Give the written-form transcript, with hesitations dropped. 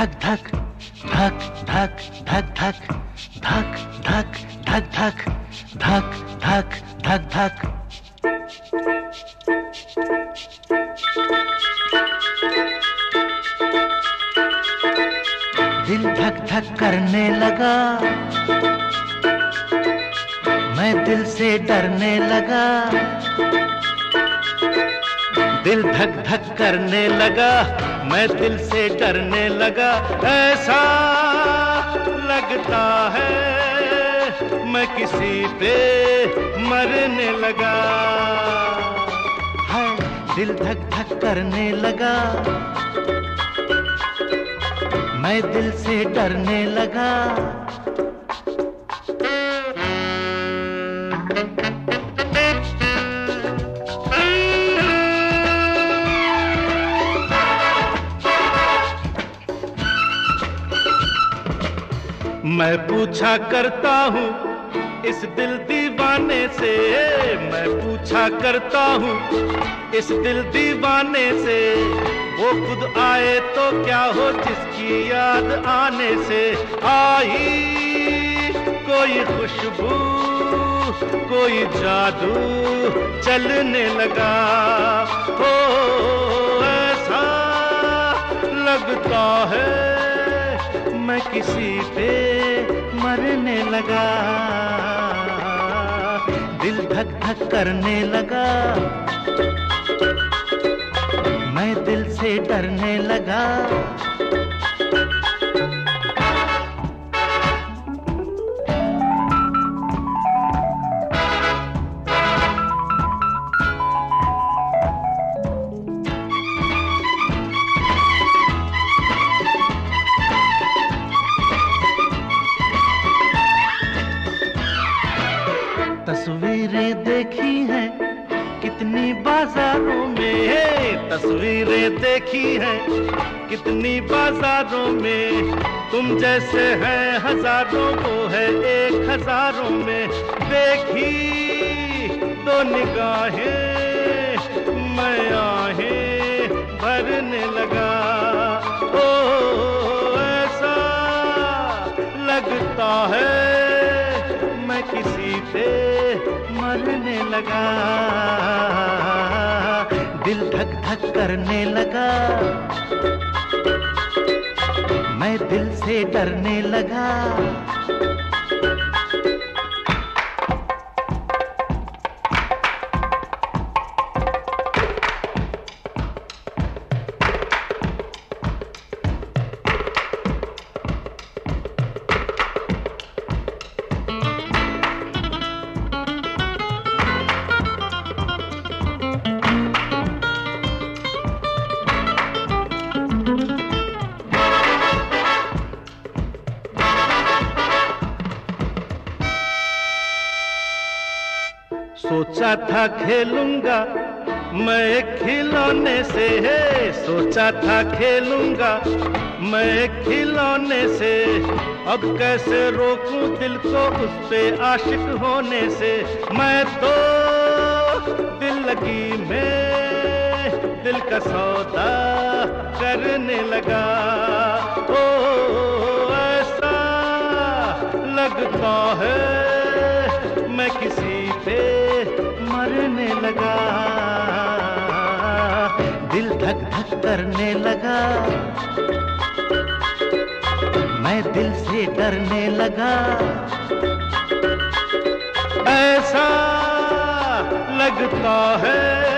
धक धक धक धक धक धक धक धक धक धक धक धक धक धक। दिल धक धक करने लगा, मैं दिल से डरने लगा। दिल धक धक करने लगा, मैं दिल से डरने लगा। ऐसा लगता है मैं किसी पे मरने लगा। है दिल धक धक करने लगा, मैं दिल से डरने लगा। मैं पूछा करता हूँ इस दिल दीवाने से, मैं पूछा करता हूँ इस दिल दीवाने से, वो खुद आए तो क्या हो जिसकी याद आने से आई कोई खुशबू, कोई जादू चलने लगा। हो ऐसा लगता है मैं किसी पे मरने लगा। दिल धक धक करने लगा, मैं दिल से डरने लगा। तस्वीरें देखी हैं कितनी बाजारों में, तस्वीरें देखी हैं कितनी बाजारों में। तुम जैसे हैं हजारों, वो है एक हजारों में। देखी तो निगाहें मैं आहें भरने लगा। ओ ऐसा लगता है मैं किसी पे मरने लगा। दिल धक धक करने लगा, मैं दिल से डरने लगा। सोचा था खेलूंगा मैं खिलौने से, है सोचा था खेलूंगा मैं खिलौने से। अब कैसे रोकूं दिल को उस पे आशिक होने से। मैं तो दिल लगी में दिल का सौदा करने लगा। ओ ऐसा लगता है मैं किसी पे मरने लगा। दिल धक धक करने लगा, मैं दिल से डरने लगा। ऐसा लगता है